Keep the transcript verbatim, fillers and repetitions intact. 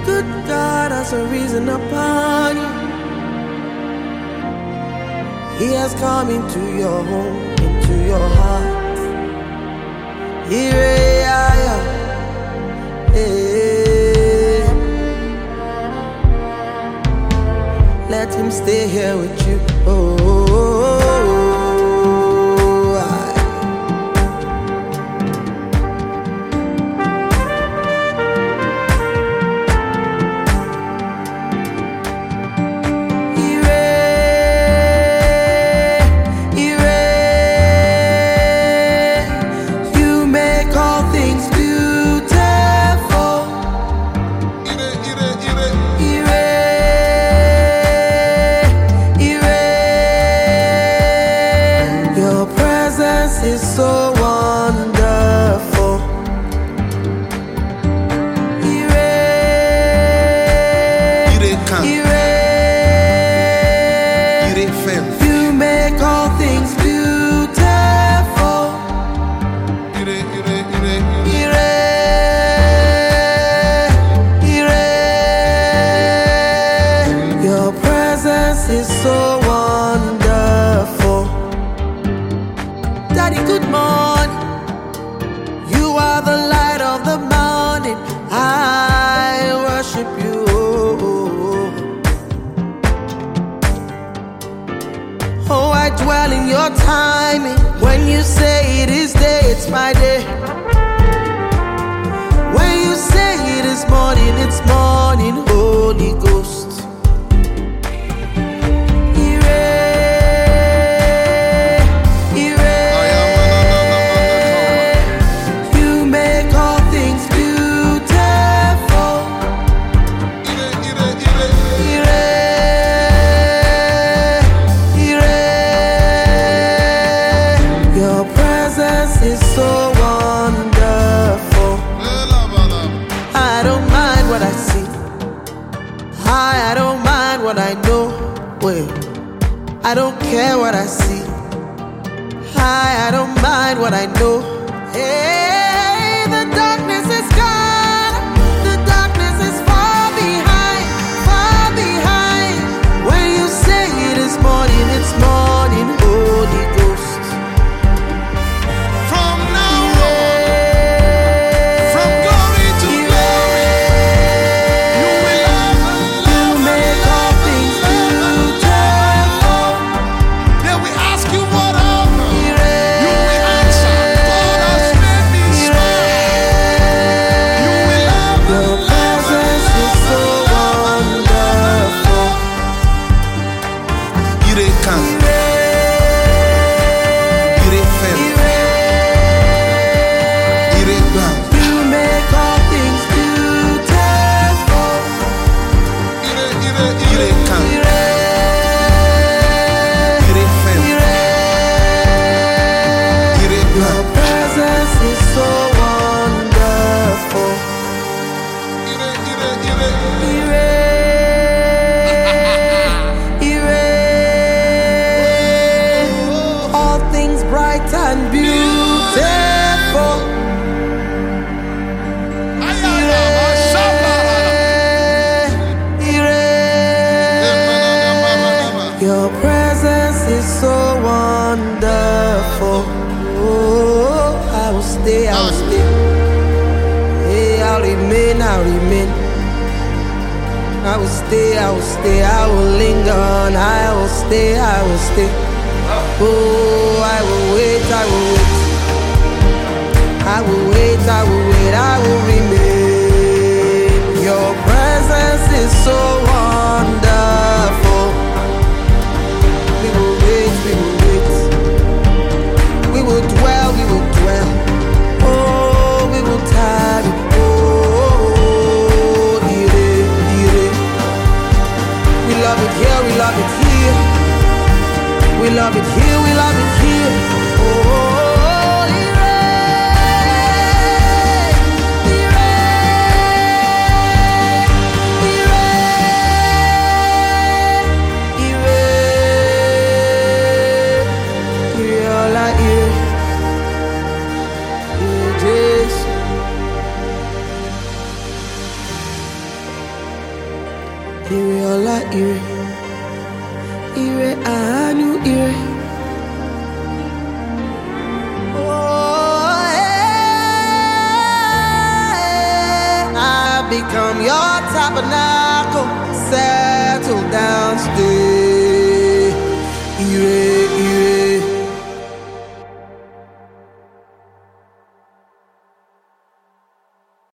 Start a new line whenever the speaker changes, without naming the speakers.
good God has a reason upon you. He has come into your home, into your heart. Here I am. Hey. Let him stay here with you. Oh, oh, oh, I. Is so wonderful. Ire,
Ire kan,
Ire,
Ire fem.
you make all things beautiful.
Ire, Ire, Ire,
Ire, Ire, your presence is so wonderful. Daddy, good morning. You are the light of the morning. I worship you. Oh, I dwell in your timing. When you say it is day, it's my day. When you say it is morning, it's morning, Holy Ghost. Is so wonderful. I don't mind what I see. I, I don't mind what I know. Well, I don't care what I see. I, I don't mind what I know. Hey, the darkness is gone. The darkness is far behind, far behind. When you say it is morning, it's morning, Holy Ghost. And beautiful. Ire, Ire, your presence is so wonderful. Oh, I will stay, I will stay. Hey, I'll remain, I'll remain. I will stay, I will stay, I will linger on. I will stay, I will stay. Oh, I will wait, I will wait. I will wait, I will wait, I will remain. Your presence is so wonderful. We will wait, we will wait. We will dwell, we will dwell. Oh, we will tarry. Oh, Ire, Ire. We love it here, we love it here. We love it here, we love it here. Oh, Ire. ire ọlá ire, ire àánú ire. Oh, hey, I become your tabernacle, settle down still.